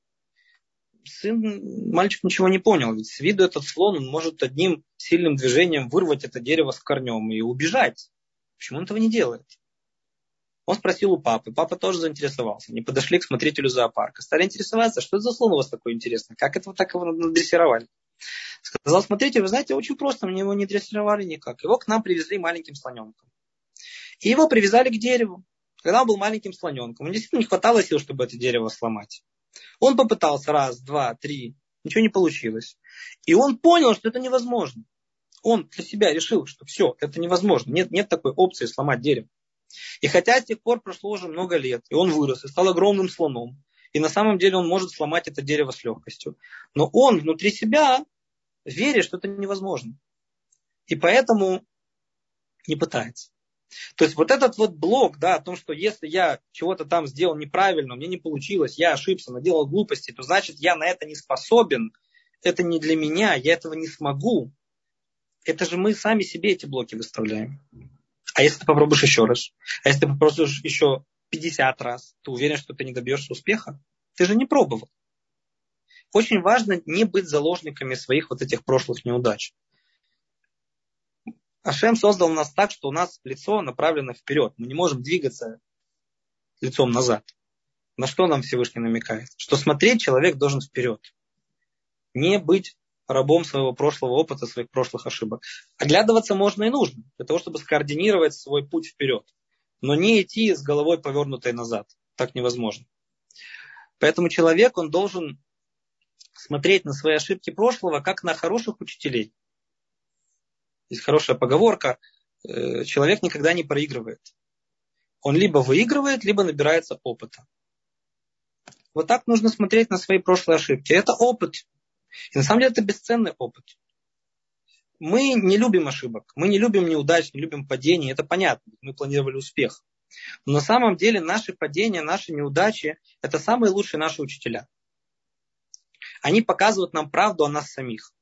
Сын, мальчик ничего не понял, ведь с виду этот слон, он может одним сильным движением вырвать это дерево с корнем и убежать. Почему он этого не делает? Он спросил у папы, папа тоже заинтересовался. Они подошли к смотрителю зоопарка, стали интересоваться, что это за слон у вас такой интересный, как это вы так его надрессировали? Сказал смотритель, вы знаете, очень просто, мне его не дрессировали никак. Его к нам привезли маленьким слоненком. И его привязали к дереву. Когда он был маленьким слоненком, ему действительно не хватало сил, чтобы это дерево сломать. Он попытался раз, два, три, ничего не получилось. И он понял, что это невозможно. Он для себя решил, что все, это невозможно. Нет, нет такой опции сломать дерево. И хотя с тех пор прошло уже много лет, и он вырос, и стал огромным слоном, и на самом деле он может сломать это дерево с легкостью. Но он внутри себя верит, что это невозможно. И поэтому не пытается. То есть вот этот вот блок, да, о том, что если я чего-то там сделал неправильно, мне не получилось, я ошибся, наделал глупости, то значит я на это не способен, это не для меня, я этого не смогу. Это же мы сами себе эти блоки выставляем. А если ты попробуешь еще раз? А если ты попробуешь еще пятьдесят раз, ты уверен, что ты не добьешься успеха? Ты же не пробовал. Очень важно не быть заложниками своих вот этих прошлых неудач. Ашем создал нас так, что у нас лицо направлено вперед. Мы не можем двигаться лицом назад. На что нам Всевышний намекает? Что смотреть человек должен вперед. Не быть рабом своего прошлого опыта, своих прошлых ошибок. Оглядываться можно и нужно, для того, чтобы скоординировать свой путь вперед. Но не идти с головой повернутой назад. Так невозможно. Поэтому человек, он должен смотреть на свои ошибки прошлого, как на хороших учителей. Есть хорошая поговорка: человек никогда не проигрывает. Он либо выигрывает, либо набирается опыта. Вот так нужно смотреть на свои прошлые ошибки. Это опыт. И на самом деле это бесценный опыт. Мы не любим ошибок, мы не любим неудач, не любим падений. Это понятно, мы планировали успех. Но на самом деле наши падения, наши неудачи – это самые лучшие наши учителя. Они показывают нам правду о нас самих.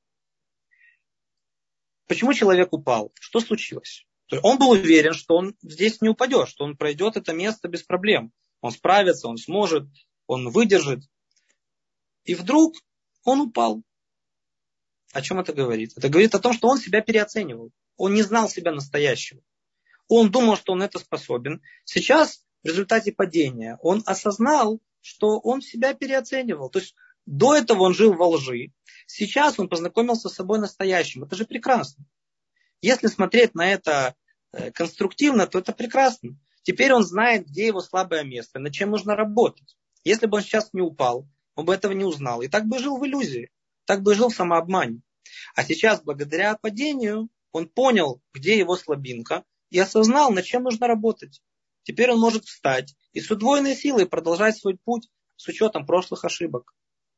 Почему человек упал? Что случилось? Он был уверен, что он здесь не упадет, что он пройдет это место без проблем. Он справится, он сможет, он выдержит. И вдруг он упал. О чем это говорит? Это говорит о том, что он себя переоценивал. Он не знал себя настоящего. Он думал, что он это способен. Сейчас, в результате падения, он осознал, что он себя переоценивал. То есть до этого он жил во лжи. Сейчас он познакомился с собой настоящим. Это же прекрасно. Если смотреть на это конструктивно, то это прекрасно. Теперь он знает, где его слабое место, над чем нужно работать. Если бы он сейчас не упал, он бы этого не узнал. И так бы жил в иллюзии. Так бы жил в самообмане. А сейчас, благодаря падению, он понял, где его слабинка, и осознал, над чем нужно работать. Теперь он может встать и с удвоенной силой продолжать свой путь с учетом прошлых ошибок.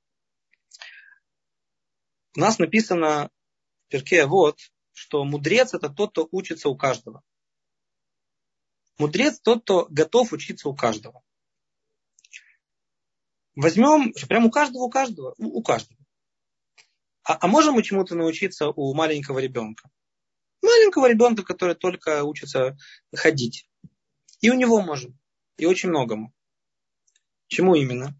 У нас написано в Перкей Авот, что мудрец – это тот, кто учится у каждого. Мудрец – тот, кто готов учиться у каждого. Возьмем, прям у каждого, у каждого, у каждого. А, а можем мы чему-то научиться у маленького ребенка? Маленького ребенка, который только учится ходить. И у него можем. И очень многому. Чему именно?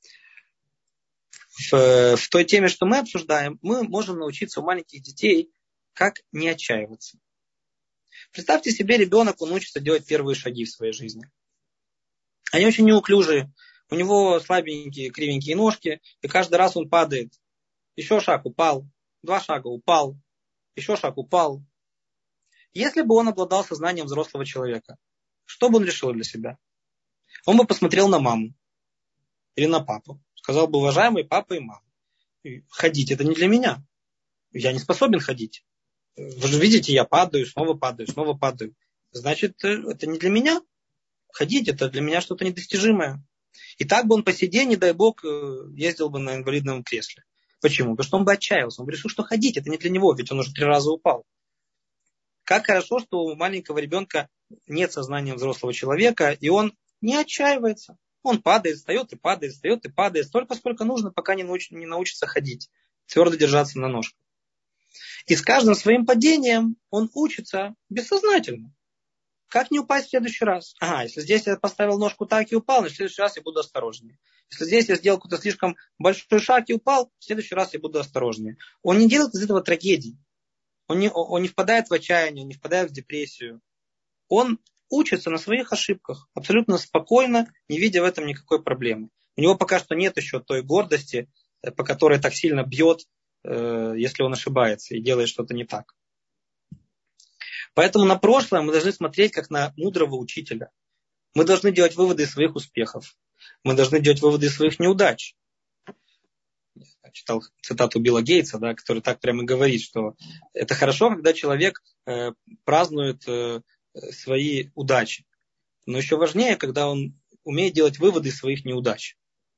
В, в той теме, что мы обсуждаем, мы можем научиться у маленьких детей, как не отчаиваться. Представьте себе, ребенок, он учится делать первые шаги в своей жизни. Они очень неуклюжие. У него слабенькие, кривенькие ножки. И каждый раз он падает. Еще шаг упал. Два шага упал. Еще шаг упал. Если бы он обладал сознанием взрослого человека, что бы он решил для себя? Он бы посмотрел на маму или на папу. Сказал бы: уважаемые папа и мама, ходить это не для меня. Я не способен ходить. Вы же видите, я падаю, снова падаю, снова падаю. Значит, это не для меня. Ходить это для меня что-то недостижимое. И так бы он по сей день, не дай бог, ездил бы на инвалидном кресле. Почему? Потому что он бы отчаялся. Он бы решил, что ходить это не для него, ведь он уже три раза упал. Как хорошо, что у маленького ребенка нет сознания взрослого человека, и он не отчаивается. Он падает, встает и падает, встает и падает. Столько, сколько нужно, пока не, науч, не научится ходить. Твердо держаться на ножках. И с каждым своим падением он учится бессознательно. Как не упасть в следующий раз? Ага, если здесь я поставил ножку так и упал, значит в следующий раз я буду осторожнее. Если здесь я сделал какой-то слишком большой шаг и упал, в следующий раз я буду осторожнее. Он не делает из этого трагедии. Он не, он не впадает в отчаяние, он не впадает в депрессию. Он учится на своих ошибках абсолютно спокойно, не видя в этом никакой проблемы. У него пока что нет еще той гордости, по которой так сильно бьет, если он ошибается и делает что-то не так. Поэтому на прошлое мы должны смотреть как на мудрого учителя. Мы должны делать выводы из своих успехов. Мы должны делать выводы из своих неудач. Я читал цитату Билла Гейтса, да, который так прямо говорит, что это хорошо, когда человек э, празднует э, свои удачи. Но еще важнее, когда он умеет делать выводы из своих неудач.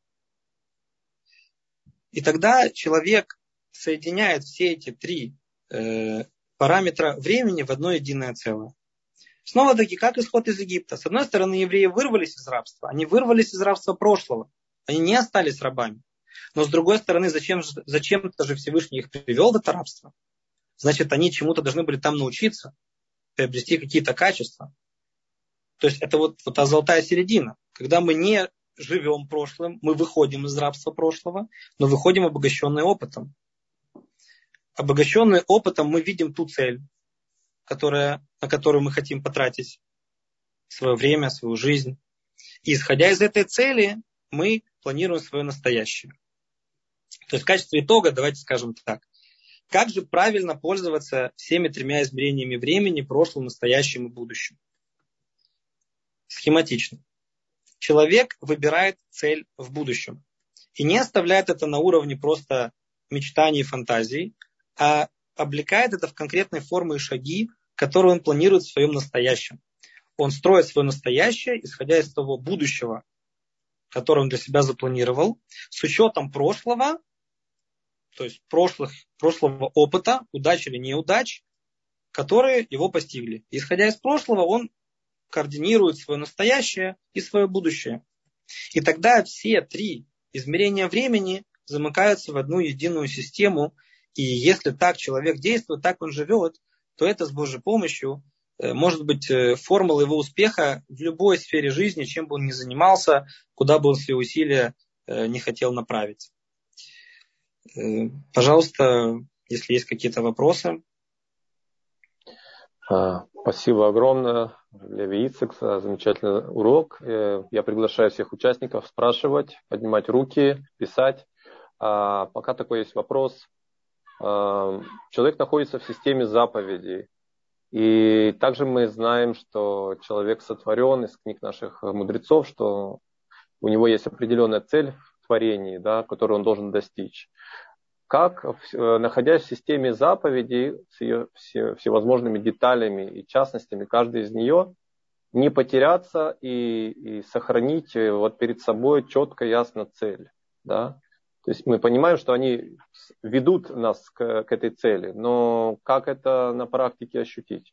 И тогда человек соединяет все эти три э, параметра времени в одно единое целое. Снова-таки, как исход из Египта. С одной стороны, евреи вырвались из рабства. Они вырвались из рабства прошлого. Они не остались рабами. Но с другой стороны, зачем, зачем-то же Всевышний их привел в это рабство? Значит, они чему-то должны были там научиться, приобрести какие-то качества. То есть это вот, вот та золотая середина. Когда мы не живем прошлым, мы выходим из рабства прошлого, но выходим обогащенные опытом. Обогащенные опытом мы видим ту цель, которая, на которую мы хотим потратить свое время, свою жизнь. И исходя из этой цели, мы планируем свое настоящее. То есть в качестве итога, давайте скажем так, как же правильно пользоваться всеми тремя измерениями времени, прошлым, настоящим и будущим? Схематично. Человек выбирает цель в будущем и не оставляет это на уровне просто мечтаний и фантазий, а облекает это в конкретные формы и шаги, которые он планирует в своем настоящем. Он строит свое настоящее, исходя из того будущего, которое он для себя запланировал, с учетом прошлого, то есть прошлых, прошлого опыта, удач или неудач, которые его постигли. Исходя из прошлого, он координирует свое настоящее и свое будущее. И тогда все три измерения времени замыкаются в одну единую систему. И если так человек действует, так он живет, то это с Божьей помощью может быть формула его успеха в любой сфере жизни, чем бы он ни занимался, куда бы он свои усилия не хотел направить. Пожалуйста, если есть какие-то вопросы. Спасибо огромное, Леви Ицек, за замечательный урок. Я приглашаю всех участников спрашивать, поднимать руки, писать. Пока такой есть вопрос. Человек находится в системе заповедей. И также мы знаем, что человек сотворен из книг наших мудрецов, что у него есть определенная цель в творении, да, которую он должен достичь. Как, находясь в системе заповедей с ее всевозможными деталями и частностями, каждой из нее, не потеряться и, и сохранить вот перед собой четко, ясно цель. Да? То есть мы понимаем, что они ведут нас к, к этой цели, но как это на практике ощутить?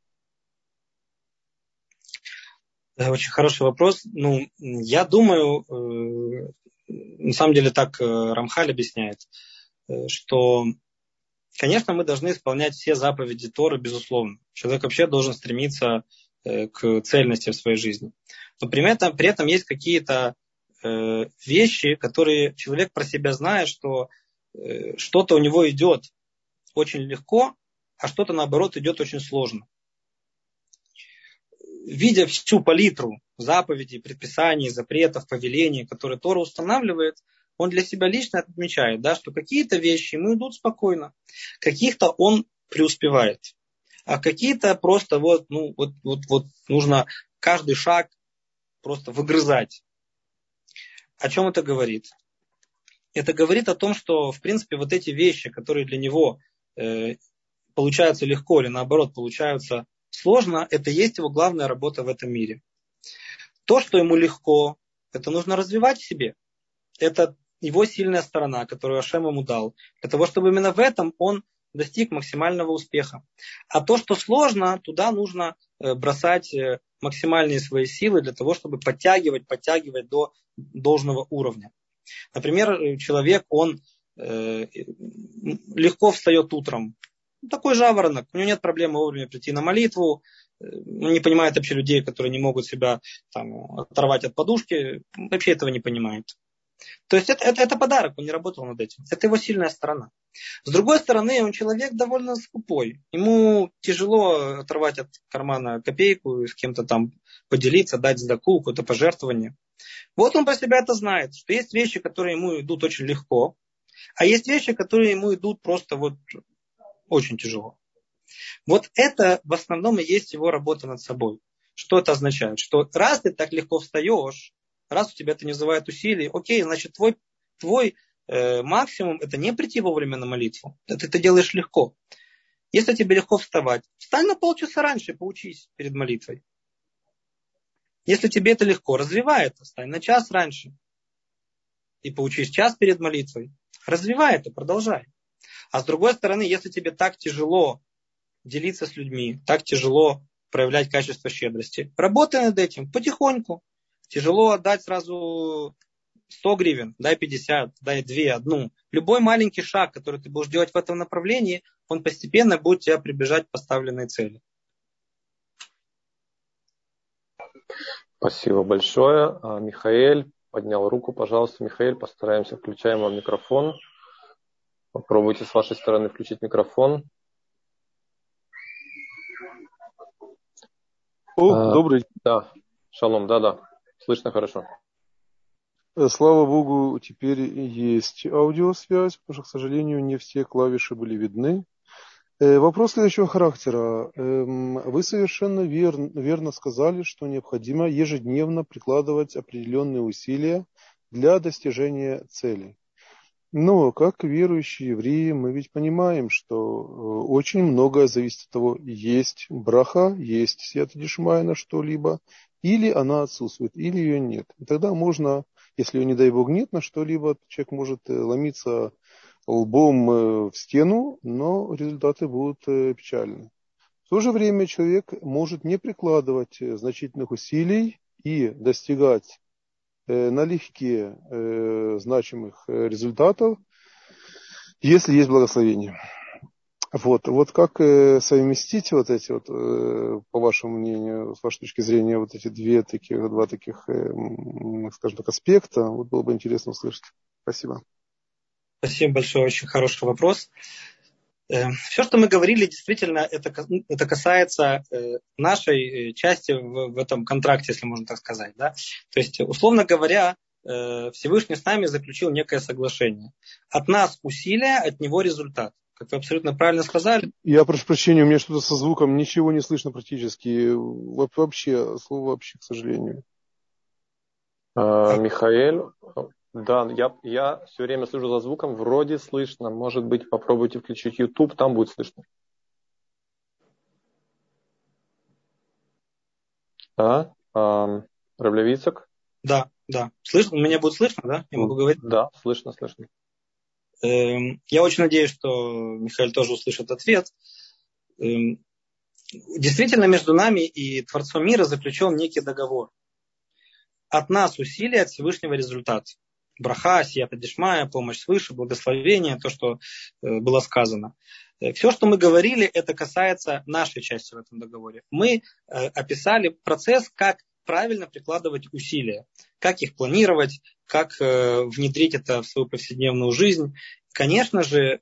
Очень хороший вопрос. Ну, я думаю, э, на самом деле так Рамхаль объясняет, что, конечно, мы должны исполнять все заповеди Торы, безусловно. Человек вообще должен стремиться к цельности в своей жизни. Но при этом, при этом есть какие-то э, вещи, которые человек про себя знает, что э, что-то у него идет очень легко, а что-то, наоборот, идет очень сложно. Видя всю палитру заповедей, предписаний, запретов, повелений, которые Тора устанавливает, он для себя лично отмечает, да, что какие-то вещи ему идут спокойно, каких-то он преуспевает, а какие-то просто вот, ну, вот, вот, вот нужно каждый шаг просто выгрызать. О чем это говорит? Это говорит о том, что, в принципе, вот эти вещи, которые для него э, получаются легко или наоборот получаются сложно, это и есть его главная работа в этом мире. То, что ему легко, это нужно развивать в себе. Это его сильная сторона, которую Ашем ему дал, для того, чтобы именно в этом он достиг максимального успеха. А то, что сложно, туда нужно бросать максимальные свои силы для того, чтобы подтягивать, подтягивать до должного уровня. Например, человек, он э, легко встает утром. Такой жаворонок, у него нет проблемы вовремя прийти на молитву, он не понимает вообще людей, которые не могут себя там, оторвать от подушки, вообще этого не понимает. То есть это, это, это подарок, он не работал над этим. Это его сильная сторона. С другой стороны, он человек довольно скупой. Ему тяжело оторвать от кармана копейку и с кем-то там поделиться, дать сдаку, какое-то пожертвование. Вот он про себя это знает, что есть вещи, которые ему идут очень легко, а есть вещи, которые ему идут просто вот очень тяжело. Вот это в основном и есть его работа над собой. Что это означает? Что раз ты так легко встаешь, раз у тебя это не вызывает усилий, окей, значит твой, твой э, максимум это не прийти вовремя на молитву. Это ты делаешь легко. Если тебе легко вставать, встань на полчаса раньше и поучись перед молитвой. Если тебе это легко, развивай это, встань на час раньше и поучись час перед молитвой. Развивай это, продолжай. А с другой стороны, если тебе так тяжело делиться с людьми, так тяжело проявлять качество щедрости, работай над этим потихоньку. Тяжело отдать сразу сто гривен, дай пятьдесят, дай два, одну. Любой маленький шаг, который ты будешь делать в этом направлении, он постепенно будет тебя приближать к поставленной цели. Спасибо большое. Михаэль поднял руку, пожалуйста. Михаэль, постараемся, включаем вам микрофон. Попробуйте с вашей стороны включить микрофон. О, а, добрый. Да, шалом, да-да, слышно хорошо. Слава Богу, теперь есть аудиосвязь, потому что, к сожалению, не все клавиши были видны. Вопрос следующего характера. Вы совершенно верно, верно сказали, что необходимо ежедневно прикладывать определенные усилия для достижения цели. Но как верующие евреи мы ведь понимаем, что очень многое зависит от того, есть браха, есть сията дишмая на что-либо, или она отсутствует, или ее нет. И тогда можно, если ее, не дай бог, нет на что-либо, человек может ломиться лбом в стену, но результаты будут печальны. В то же время человек может не прикладывать значительных усилий и достигать налегке значимых результатов, если есть благословение. Вот, вот как совместить вот эти вот, по вашему мнению, с вашей точки зрения, вот эти две таких, два таких, скажем так, аспекта, вот было бы интересно услышать. Спасибо. Спасибо большое, очень хороший вопрос. Все, что мы говорили, действительно, это, это касается нашей части в, в этом контракте, если можно так сказать. Да? То есть, условно говоря, Всевышний с нами заключил некое соглашение. От нас усилия, от него результат. Как вы абсолютно правильно сказали. Я прошу прощения, у меня что-то со звуком, ничего не слышно практически. Вообще, слово вообще, к сожалению. А, Михаэль, да, я, я все время слежу за звуком, вроде слышно. Может быть, попробуйте включить YouTube, там будет слышно. Да, а, Равлевицак? Да, да. Слышно? Меня будет слышно, да? Я могу говорить? Да, слышно, слышно. Я очень надеюсь, что Михаил тоже услышит ответ. Действительно, между нами и Творцом мира заключен некий договор. От нас усилия, от Всевышнего результат. Браха, сията дишмая, помощь свыше, благословение, то, что было сказано. Все, что мы говорили, это касается нашей части в этом договоре. Мы описали процесс, как правильно прикладывать усилия, как их планировать, как внедрить это в свою повседневную жизнь. Конечно же,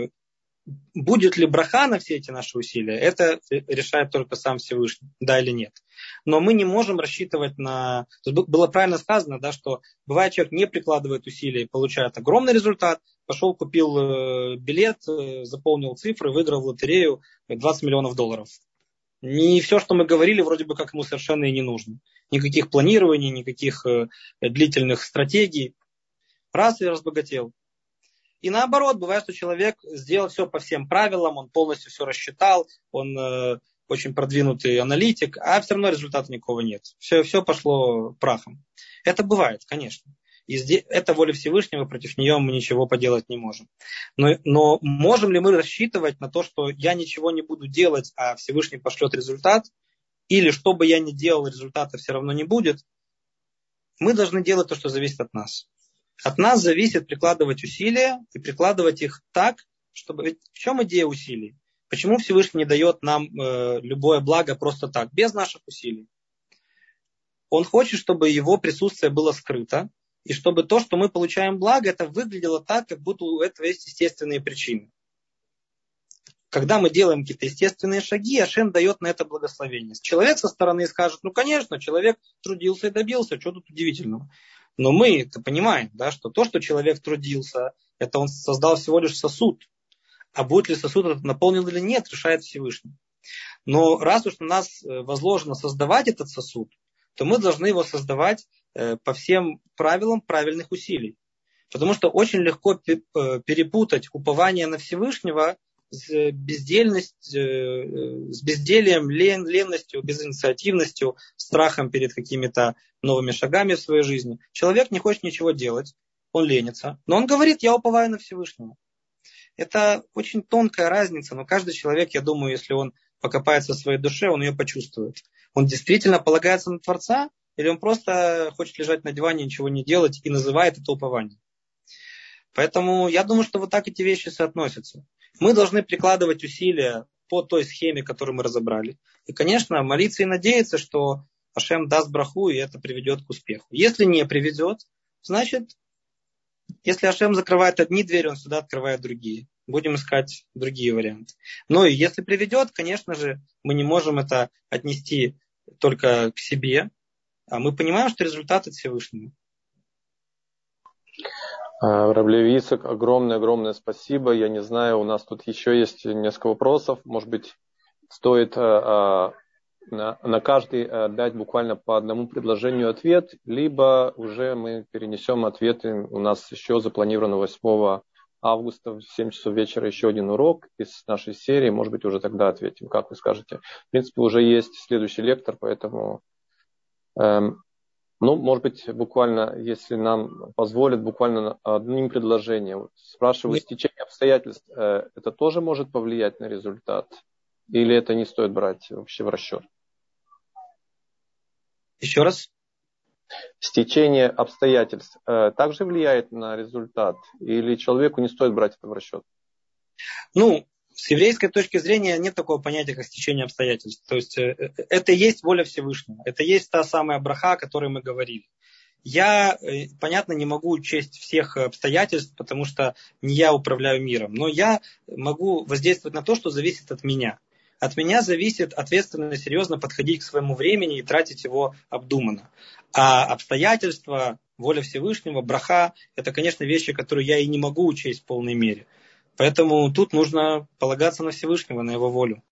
будет ли браха на все эти наши усилия, это решает только сам Всевышний, да или нет. Но мы не можем рассчитывать на... Было правильно сказано, да, что бывает, человек не прикладывает усилия, получает огромный результат, пошел, купил билет, заполнил цифры, выиграл в лотерею двадцать миллионов долларов. Не все, что мы говорили, вроде бы как ему совершенно и не нужно. Никаких планирований, никаких длительных стратегий. Раз и разбогател. И наоборот, бывает, что человек сделал все по всем правилам, он полностью все рассчитал, он э, очень продвинутый аналитик, а все равно результата никакого нет. Все, все пошло прахом. Это бывает, конечно. И здесь, это воля Всевышнего, против нее мы ничего поделать не можем. Но, но можем ли мы рассчитывать на то, что я ничего не буду делать, а Всевышний пошлет результат? Или что бы я ни делал, результата все равно не будет? Мы должны делать то, что зависит от нас. От нас зависит прикладывать усилия и прикладывать их так, чтобы... Ведь в чем идея усилий? Почему Всевышний не дает нам э, любое благо просто так, без наших усилий? Он хочет, чтобы его присутствие было скрыто, и чтобы то, что мы получаем благо, это выглядело так, как будто у этого есть естественные причины. Когда мы делаем какие-то естественные шаги, Ашем дает на это благословение. Человек со стороны скажет, ну конечно, человек трудился и добился, что тут удивительного? Но мы это понимаем, да, что то, что человек трудился, это он создал всего лишь сосуд. А будет ли сосуд этот наполнен или нет, решает Всевышний. Но раз уж на нас возложено создавать этот сосуд, то мы должны его создавать по всем правилам правильных усилий. Потому что очень легко перепутать упование на Всевышнего с бездельностью, с бездельем, лен, ленностью, безинициативностью, страхом перед какими-то новыми шагами в своей жизни. Человек не хочет ничего делать, он ленится, но он говорит, я уповаю на Всевышнего. Это очень тонкая разница, но каждый человек, я думаю, если он покопается в своей душе, он ее почувствует. Он действительно полагается на Творца, или он просто хочет лежать на диване, ничего не делать и называет это упованием. Поэтому я думаю, что вот так эти вещи соотносятся. Мы должны прикладывать усилия по той схеме, которую мы разобрали. И, конечно, молиться и надеяться, что Ашем даст браху, и это приведет к успеху. Если не приведет, значит, если Ашем закрывает одни двери, он всегда открывает другие. Будем искать другие варианты. Но и если приведет, конечно же, мы не можем это отнести только к себе, а мы понимаем, что результат от Всевышнего. Рав Леви Ицхак, огромное-огромное спасибо. Я не знаю, у нас тут еще есть несколько вопросов. Может быть, стоит на, на каждый дать буквально по одному предложению ответ, либо уже мы перенесем ответы. У нас еще запланировано восьмого августа в семь часов вечера еще один урок из нашей серии. Может быть, уже тогда ответим, как вы скажете. В принципе, уже есть следующий лектор, поэтому... Эм, Ну, может быть, буквально, если нам позволят, буквально одним предложением. Вот спрашиваю, стечение обстоятельств, э, это тоже может повлиять на результат? Или это не стоит брать вообще в расчет? Еще раз. Стечение обстоятельств э, также влияет на результат? Или человеку не стоит брать это в расчет? Ну, с еврейской точки зрения нет такого понятия, как стечение обстоятельств. То есть это и есть воля Всевышнего. Это и есть та самая браха, о которой мы говорили. Я, понятно, не могу учесть всех обстоятельств, потому что не я управляю миром. Но я могу воздействовать на то, что зависит от меня. От меня зависит ответственно и серьезно подходить к своему времени и тратить его обдуманно. А обстоятельства, воля Всевышнего, браха, это, конечно, вещи, которые я и не могу учесть в полной мере. Поэтому тут нужно полагаться на Всевышнего, на его волю.